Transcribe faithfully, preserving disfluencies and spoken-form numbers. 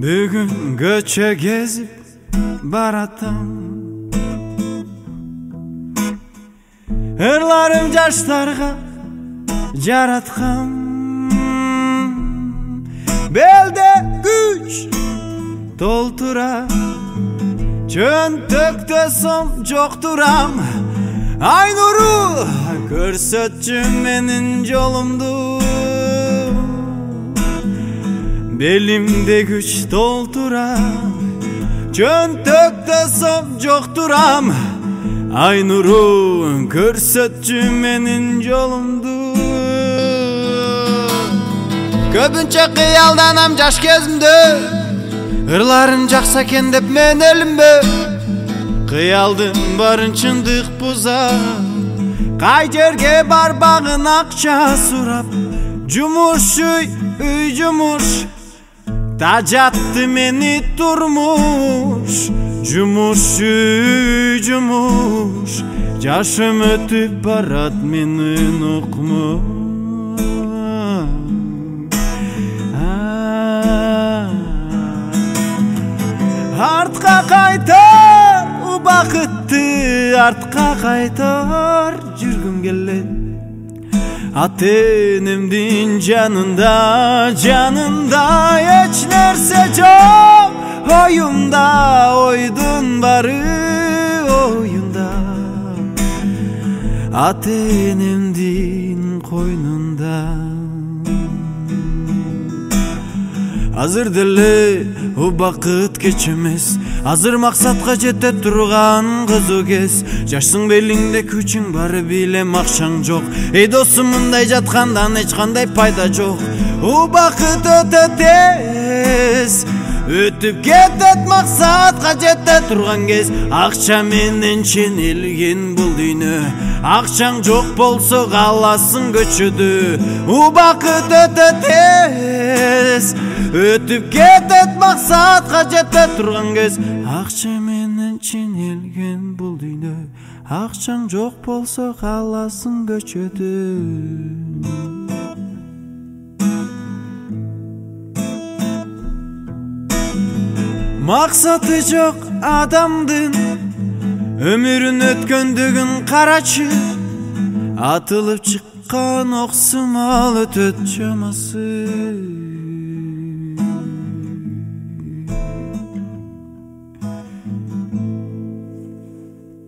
Бүгін көчө кезип баратам, ырларым жаштарга жараткан. Белде күч толтура, чөнтөктө сом жоктурам. Ай нуру көрсөтчү менин жолумду. Belimde güç dolduram, çöntökte sop jokturam. Ay nuru körsetçü menin jolumdu. Köpünçe kıyaldanam jaş kezimde, ırlarım jaksa eken dep men elimbe. Kıyaldım barın çındık buza, kay jerge barbağın akça surap. Cumurşuy üy cumurş, tacattı meni turmuş. Cumuş üy cumuş, yaşım ötüp barat menin okmuş. Artka kaytar u bakıttı, artka kaytar jürgüm gellet. Atenemdin canında, canında hiç nerse çok. Oyunda oydun barı oyunda, atenemdin koynunda. Hazır dili o bakıt geçemez, hazır maksatqa jete turgan kızı kez. Жашсың белиңде күчүң бар билем акчаң жок. Эй досум мындай жаткандан эч кандай пайда жок. У бакыт өтө тез, өтүп кетет максатка жете турган кез. Акча менен ченелген бул дүйнө, акчаң жок болсо каласың көчөдө. У бакыт өтө тез, өтүп кетет максатка жете турган кез. Акча менен ченелген бул дүйнө, акчаң жок болсо каласың көчөдө. Максаты жок адамдын өмүрүн өткөндүгүн карачы. Атылып чыккан оксумал өтөт чамасы.